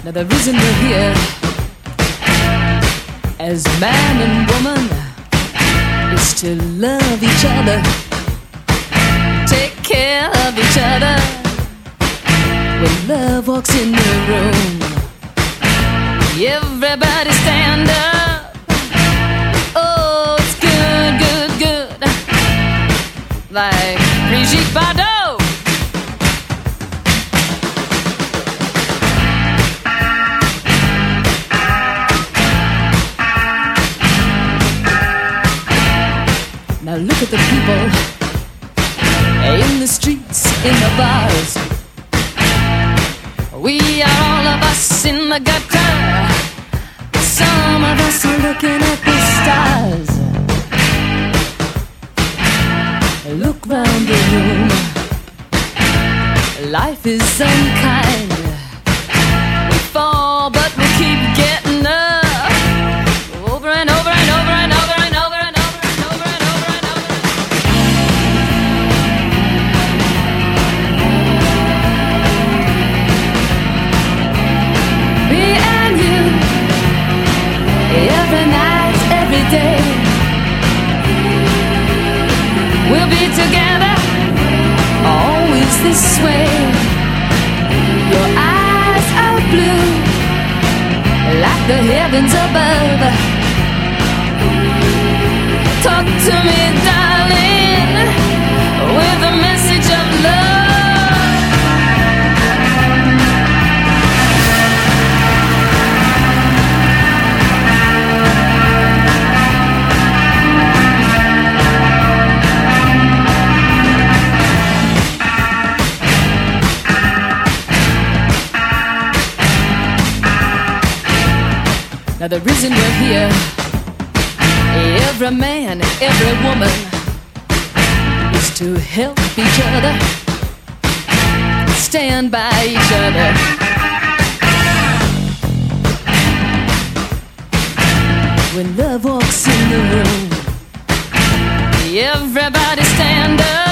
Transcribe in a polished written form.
Now the reason we're here as man and woman is to love each other, take care of each other. When love walks in the room, everybody stand up. Oh, it's good, good, good, like Brigitte Bardot. Now look at the people in the streets, in the bars. We are all of us in the gutter. Some of us are looking at the stars. Look round the room. Life is unkind. We fall, but we keep getting up. Over and over and over and over and over and over and over and over and over. Me and you, every night, every day. We'll be together, always this way. Your eyes are blue, like the heavens above. Talk to me, darling, with a message of love. Now the reason we're here, every man, every woman, is to help each other, stand by each other. When love walks in the room, everybody stand up.